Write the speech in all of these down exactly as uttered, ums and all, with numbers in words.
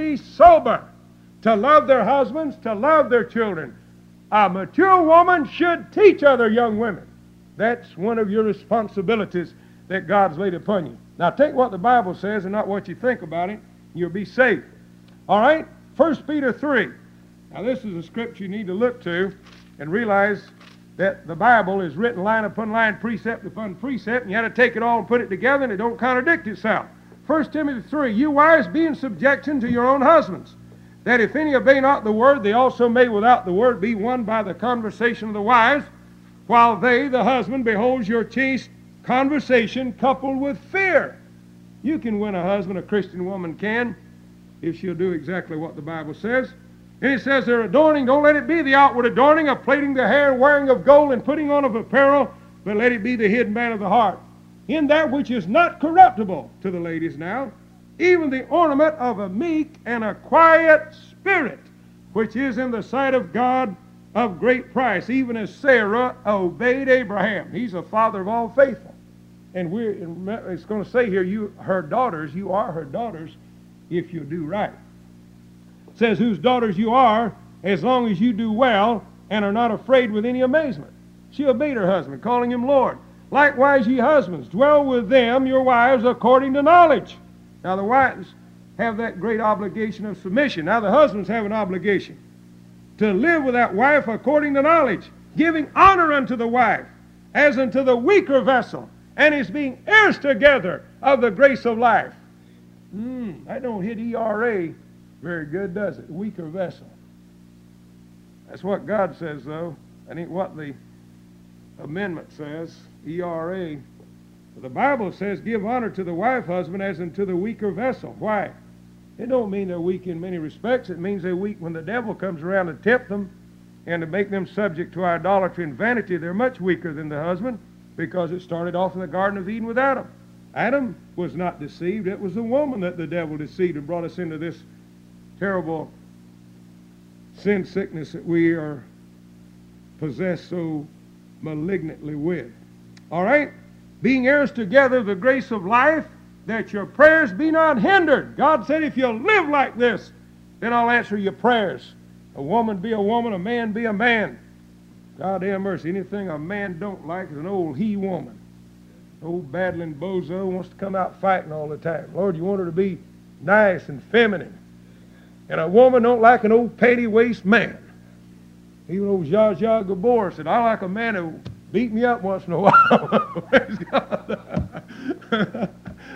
be sober, to love their husbands, to love their children. A mature woman should teach other young women. That's one of your responsibilities that God's laid upon you. Now take what the Bible says and not what you think about it. You'll be safe. All right? First Peter three. Now this is a scripture you need to look to and realize that the Bible is written line upon line, precept upon precept, and you have to take it all and put it together, and it don't contradict itself. First Timothy three, you wives be in subjection to your own husbands, that if any obey not the word, they also may without the word be won by the conversation of the wives, while they, the husband, beholds your chaste conversation coupled with fear. You can win a husband, a Christian woman can, if she'll do exactly what the Bible says. And it says their adorning, don't let it be the outward adorning of plaiting the hair, wearing of gold, and putting on of apparel, but let it be the hidden man of the heart, in that which is not corruptible, to the ladies now, even the ornament of a meek and a quiet spirit, which is in the sight of God of great price, even as Sarah obeyed Abraham. He's the father of all faithful. And we're, it's going to say here, you her daughters, you are her daughters, if you do right. It says, whose daughters you are, as long as you do well, and are not afraid with any amazement. She obeyed her husband, calling him Lord. Likewise, ye husbands, dwell with them, your wives, according to knowledge. Now, the wives have that great obligation of submission. Now, the husbands have an obligation to live with that wife according to knowledge, giving honor unto the wife, as unto the weaker vessel, and is being heirs together of the grace of life. Mm, that don't hit E R A very good, does it? Weaker vessel. That's what God says, though. That ain't what the amendment says, E R A. But the Bible says, give honor to the wife, husband, as unto the weaker vessel. Why? It don't mean they're weak in many respects. It means they're weak when the devil comes around to tempt them and to make them subject to idolatry and vanity. They're much weaker than the husband because it started off in the Garden of Eden with Adam. Adam was not deceived. It was the woman that the devil deceived and brought us into this terrible sin sickness that we are possessed so malignantly with. All right? Being heirs together of the grace of life, that your prayers be not hindered. God said, if you'll live like this, then I'll answer your prayers. A woman be a woman, a man be a man. God have mercy. Anything a man don't like is an old he-woman. Old battling bozo wants to come out fighting all the time. Lord, you want her to be nice and feminine. And a woman don't like an old petty-waist man. Even old Zsa Zsa Gabor said, I like a man who beat me up once in a while. Praise God.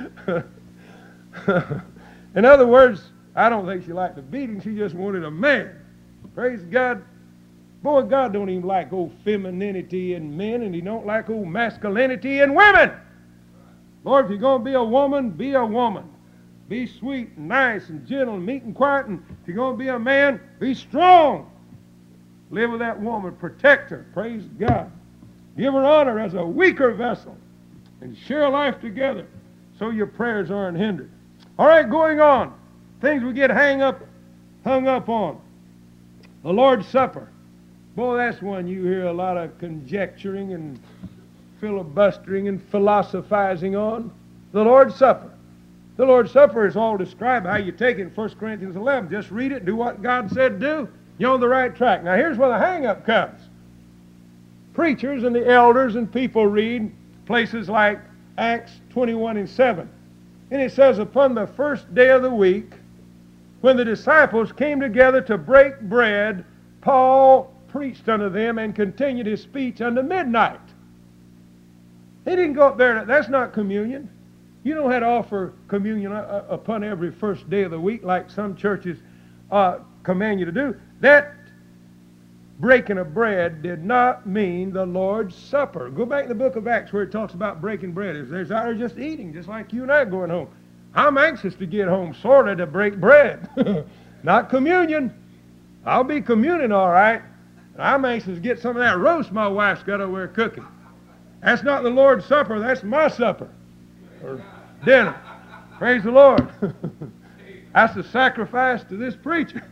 In other words, I don't think she liked the beating. She just wanted a man. Praise God. Boy, God don't even like old femininity in men, and he don't like old masculinity in women. Lord, if you're going to be a woman, be a woman. Be sweet and nice and gentle and meek and quiet. And if you're going to be a man, be strong. Live with that woman. Protect her. Praise God. Give her honor as a weaker vessel. And share life together so your prayers aren't hindered. All right, going on. Things we get hang up, hung up on. The Lord's Supper. Boy, that's one you hear a lot of conjecturing and filibustering and philosophizing on. The Lord's Supper. The Lord's Supper is all described how you take it in First Corinthians eleven. Just read it, do what God said do. You're on the right track. Now here's where the hang-up comes. Preachers and the elders and people read places like Acts twenty-one and seven. And it says, upon the first day of the week, when the disciples came together to break bread, Paul preached unto them and continued his speech unto midnight. He didn't go up there. That's not communion. You don't have to offer communion upon every first day of the week like some churches uh, command you to do. That breaking of bread did not mean the Lord's Supper. Go back to the book of Acts where it talks about breaking bread. There's out there just eating, just like you and I going home. I'm anxious to get home, sort of, to break bread. Not communion. I'll be communing all right. I'm anxious to get some of that roast my wife's got over there cooking. That's not the Lord's Supper. That's my supper. Or dinner. Praise the Lord. That's the sacrifice to this preacher.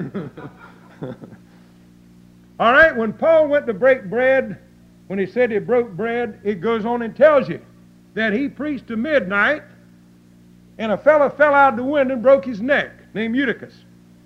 All right, when Paul went to break bread, when he said he broke bread, it goes on and tells you that he preached to midnight, and a fellow fell out of the window and broke his neck, named Eutychus.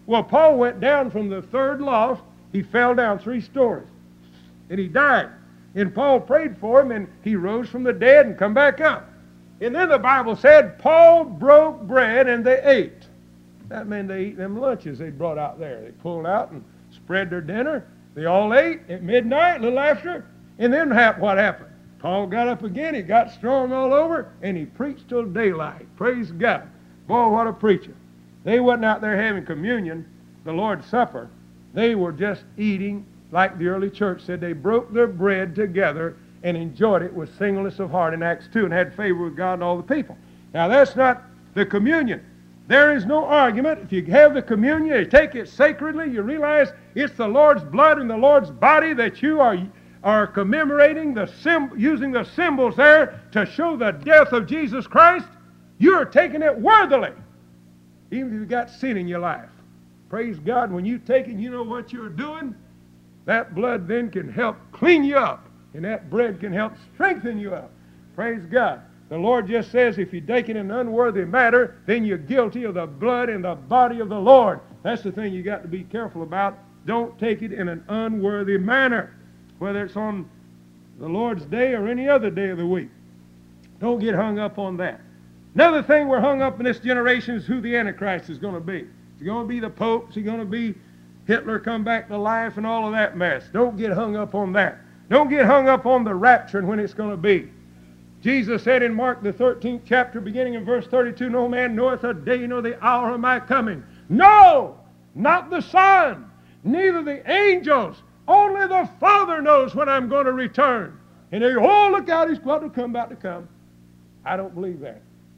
Well, Paul went down from the third loft. He fell down three stories. And he died. And Paul prayed for him, and he rose from the dead and come back up. And then the Bible said, Paul broke bread and they ate. That meant they ate them lunches they brought out there. They pulled out and spread their dinner. They all ate at midnight, a little after. And then what happened? Paul got up again. He got strong all over, and he preached till daylight. Praise God. Boy, what a preacher. They wasn't out there having communion, the Lord's Supper. They were just eating, like the early church said. They broke their bread together and enjoyed it with singleness of heart in Acts two and had favor with God and all the people. Now, that's not the communion. There is no argument. If you have the communion, you take it sacredly, you realize it's the Lord's blood and the Lord's body that you are, are commemorating, the sim- using the symbols there to show the death of Jesus Christ. You're taking it worthily, even if you've got sin in your life. Praise God. When you take it, you know what you're doing. That blood then can help clean you up, and that bread can help strengthen you up. Praise God. The Lord just says if you take it in an unworthy manner, then you're guilty of the blood and the body of the Lord. That's the thing you got to be careful about. Don't take it in an unworthy manner, whether it's on the Lord's day or any other day of the week. Don't get hung up on that. Another thing we're hung up in this generation is who the Antichrist is going to be. Is he going to be the Pope? Is he going to be Hitler come back to life and all of that mess? Don't get hung up on that. Don't get hung up on the rapture and when it's going to be. Jesus said in Mark the thirteenth chapter, beginning in verse thirty-two, no man knoweth a day nor the hour of my coming. No, not the Son, neither the angels. Only the Father knows when I'm going to return. And they go, oh, look out, he's about to come, about to come. I don't believe that.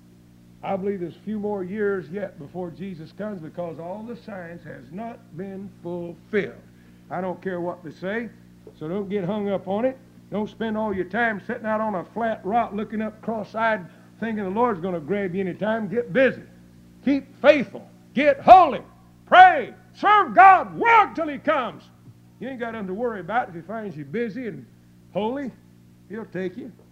I believe there's a few more years yet before Jesus comes because all the signs has not been fulfilled. I don't care what they say, so don't get hung up on it. Don't spend all your time sitting out on a flat rock looking up cross-eyed thinking the Lord's going to grab you anytime. Get busy. Keep faithful. Get holy. Pray. Serve God. Work till he comes. You ain't got nothing to worry about. If he finds you busy and holy, he'll take you.